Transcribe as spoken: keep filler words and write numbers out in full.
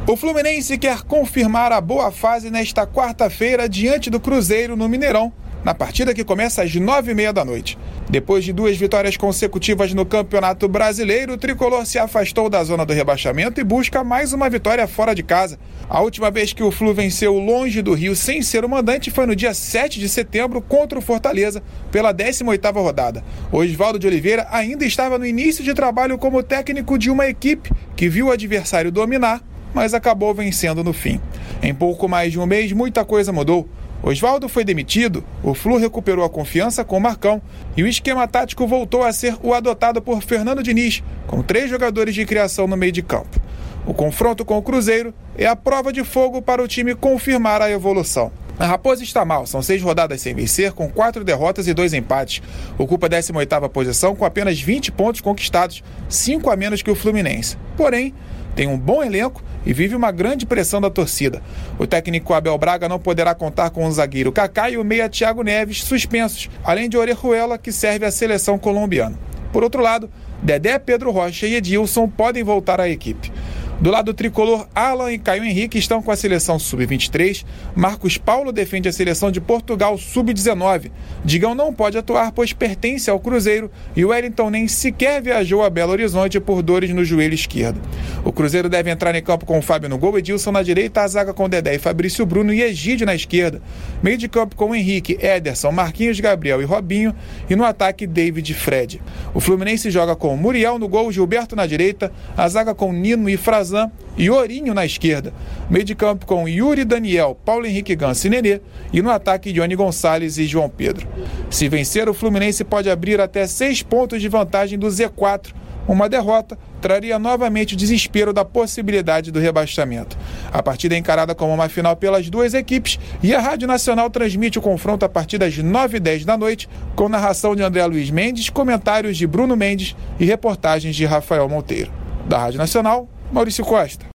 O Fluminense quer confirmar a boa fase nesta quarta-feira diante do Cruzeiro no Mineirão, na partida que começa às nove e meia da noite. Depois de duas vitórias consecutivas no Campeonato Brasileiro, o tricolor se afastou da zona do rebaixamento e busca mais uma vitória fora de casa. A última vez que o Flu venceu longe do Rio sem ser o mandante foi no dia sete de setembro contra o Fortaleza, pela décima oitava rodada. O Oswaldo de Oliveira ainda estava no início de trabalho como técnico de uma equipe que viu o adversário dominar, mas acabou vencendo no fim. Em pouco mais de um mês, muita coisa mudou. Oswaldo foi demitido, o Flu recuperou a confiança com o Marcão e o esquema tático voltou a ser o adotado por Fernando Diniz, com três jogadores de criação no meio de campo. O confronto com o Cruzeiro é a prova de fogo para o time confirmar a evolução. A Raposa está mal, são seis rodadas sem vencer, com quatro derrotas e dois empates. Ocupa a décima oitava posição com apenas vinte pontos conquistados, cinco a menos que o Fluminense. Porém, tem um bom elenco e vive uma grande pressão da torcida. O técnico Abel Braga não poderá contar com o zagueiro Kaká e o meia Thiago Neves suspensos, além de Orejuela, que serve à seleção colombiana. Por outro lado, Dedé, Pedro Rocha e Edilson podem voltar à equipe. Do lado tricolor, Alan e Caio Henrique estão com a seleção sub vinte e três, Marcos Paulo defende a seleção de Portugal sub dezenove, Digão não pode atuar pois pertence ao Cruzeiro e o Wellington nem sequer viajou a Belo Horizonte por dores no joelho esquerdo. O Cruzeiro deve entrar em campo com o Fábio no gol, Edilson na direita, a zaga com Dedé e Fabrício Bruno e Egídio na esquerda, meio de campo com Henrique, Ederson, Marquinhos, Gabriel e Robinho e no ataque David e Fred. O Fluminense joga com Muriel no gol, Gilberto na direita, a zaga com Nino e Frazão e Ourinho na esquerda, meio de campo com Yuri, Daniel, Paulo Henrique Ganso e Nenê e no ataque Johnny Gonçalves e João Pedro. Se vencer, o Fluminense pode abrir até seis pontos de vantagem do Z quatro. Uma derrota traria novamente o desespero da possibilidade do rebaixamento. A partida é encarada como uma final pelas duas equipes e a Rádio Nacional transmite o confronto a partir das nove e dez da noite, com narração de André Luiz Mendes, comentários de Bruno Mendes e reportagens de Rafael Monteiro. Da Rádio Nacional, Maurício Costa.